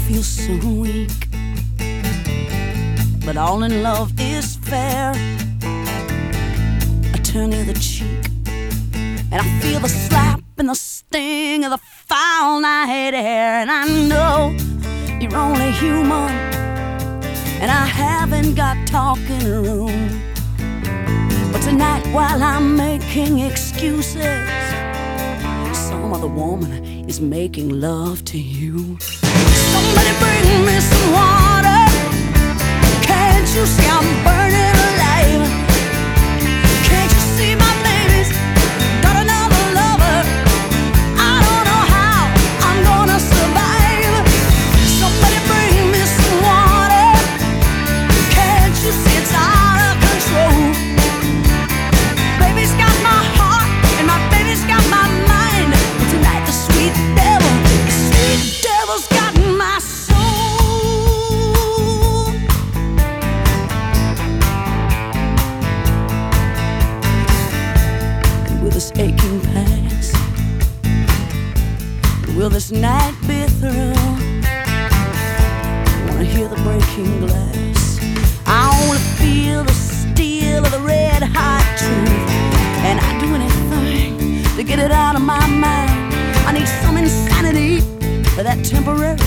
feel so weak, but all in love is fair. I turn the other cheek, and I feel the slap and the sting of the foul night air. And I know you're only human, and I haven't got talking room. But tonight, while I'm making excuses, some other woman is making love to you. Somebody bring me some water. Can't you see I'm burning alive? Can't you see my baby's got another lover? I don't know how I'm gonna survive. Somebody bring me some water. Can't you see it's out of control? Baby's got my heart and my baby's got my mind. But tonight the sweet devil's got my soul. And will this aching pass? Will this night be through? I wanna hear the breaking glass. I wanna feel the steel of the red hot truth. And I'd do anything to get it out of my mind. I need some insanity, that temporary